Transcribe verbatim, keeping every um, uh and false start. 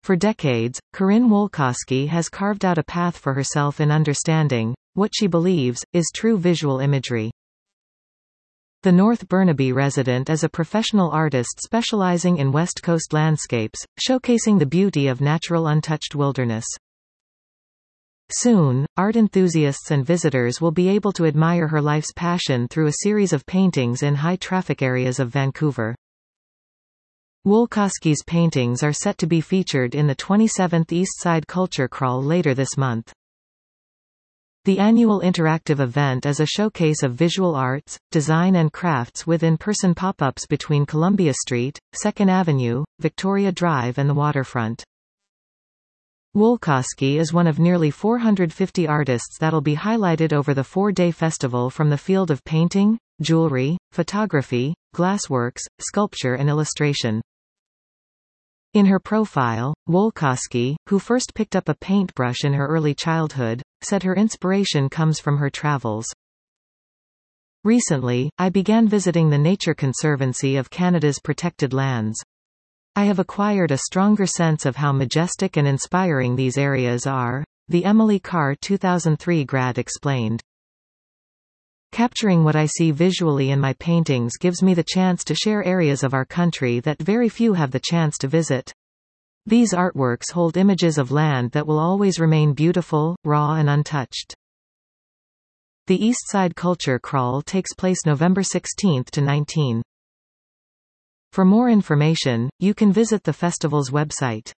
For decades, Corinne Wolkowski has carved out a path for herself in understanding what she believes is true visual imagery. The North Burnaby resident is a professional artist specializing in West Coast landscapes, showcasing the beauty of natural untouched wilderness. Soon, art enthusiasts and visitors will be able to admire her life's passion through a series of paintings in high-traffic areas of Vancouver. Wolkowski's paintings are set to be featured in the twenty-seventh Eastside Culture Crawl later this month. The annual interactive event is a showcase of visual arts, design and crafts with in-person pop-ups between Columbia Street, second Avenue, Victoria Drive and the waterfront. Wolkowski is one of nearly four hundred fifty artists that'll be highlighted over the four-day festival from the field of painting, jewelry, photography, glassworks, sculpture and illustration. In her profile, Wolkowski, who first picked up a paintbrush in her early childhood, said her inspiration comes from her travels. Recently, I began visiting the Nature Conservancy of Canada's protected lands. I have acquired a stronger sense of how majestic and inspiring these areas are, the Emily Carr two thousand three grad explained. Capturing what I see visually in my paintings gives me the chance to share areas of our country that very few have the chance to visit. These artworks hold images of land that will always remain beautiful, raw and untouched. The Eastside Culture Crawl takes place November sixteenth to nineteenth. For more information, you can visit the festival's website.